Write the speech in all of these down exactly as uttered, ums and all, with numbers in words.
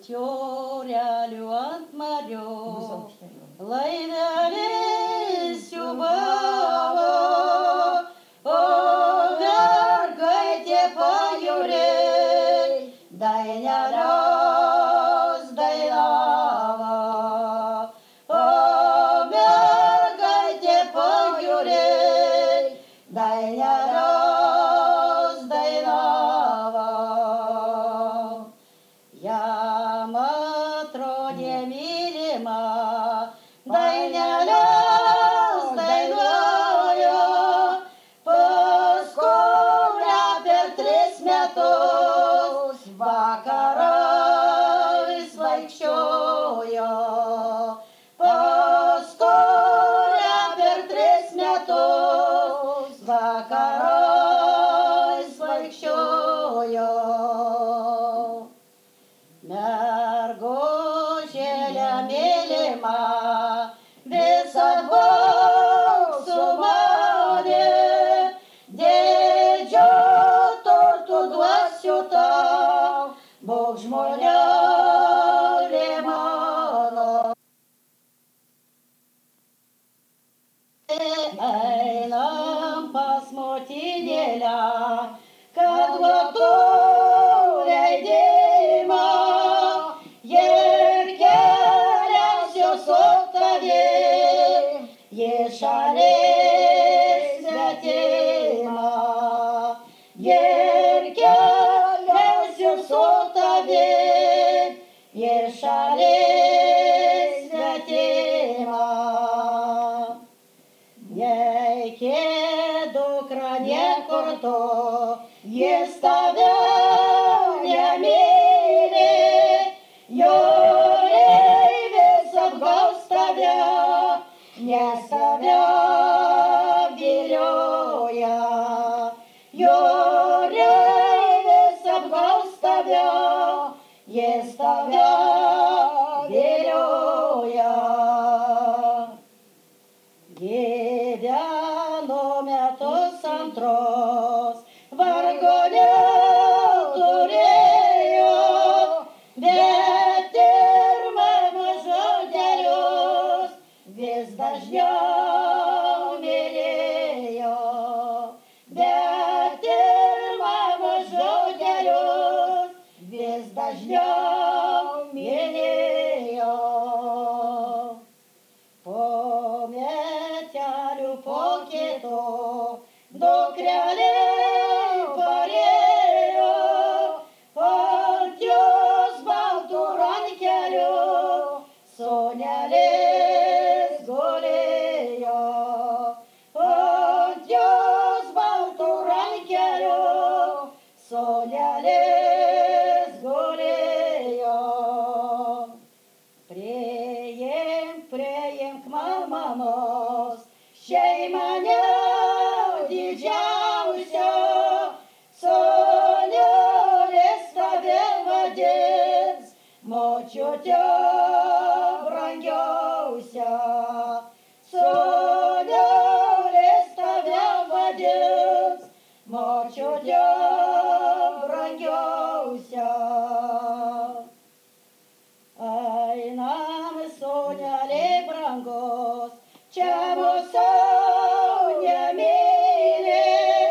Tjoreliu ant marių, laivelis siūbavo, o mergaitė pajūriai dainelius dainavo. O mergaitė pajūriai dainelius dainavo. Jam atrodė mylima, dainelius dainuojo, paskui per tris metus vakarais vaikščiojo. Paskui per tris metus vakarais vaikščiojo. Mergužėlė mylima, visad Bog sumanė, didžių turtų duosiu tau, Bog žmonelė mano. Einam pas motinėlę, kad duotų leidimą, ir keliausiu su tavim į šalį svetimą. Ir keliausiu su tavim į šalį svetimą. Neiki dukra niekur tu, jis tave nemyli, jūreivis apgaus tave, nes tave vilioja. Jūreivis apgaus tave, jis tave vilioja. Gyveno metus antros, vargo neturėjo, bet ir mano žodelius vis dažniau mylėjo. Bet ir mano žodelius vis dažniau mylėjo. Po metelių po kito dukrelė parėjo, ant jos baltų rankelių sūnelis gulėjo. Ant jos baltų rankelių sūnelis gulėjo. Priimk, priimk mamos, šeimą didžiausio, sūnelis tave vadins močiute brangiausia. Sūnelis tave vadins močiute brangiausia. Einam, sūneli brangus, čia mūsų nemyli,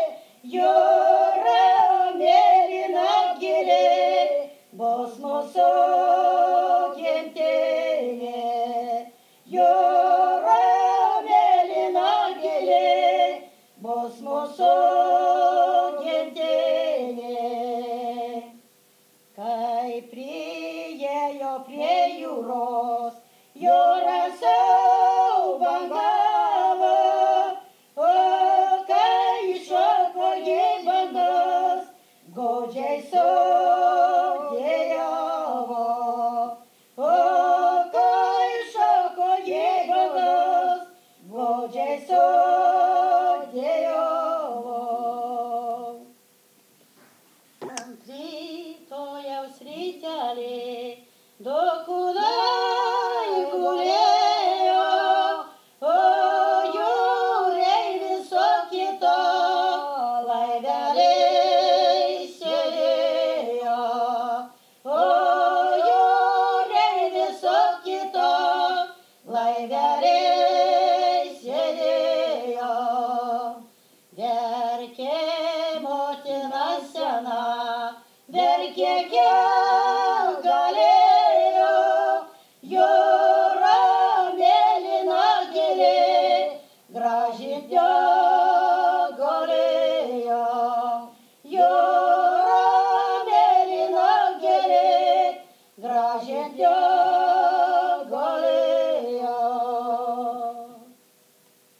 jūra mėlyna gili, bus mūsų gimtinė. Jūra mėlyna gili, bus mūsų gimtinė. Kai priėjo prie jūros, jūra siaubangavo, o kai iššoko į bangas, godžiai sudejavo. O kai iššoko į bangas, godžiai sudejavo. Ant rytojaus rytelį du kūnai gulėjo, parke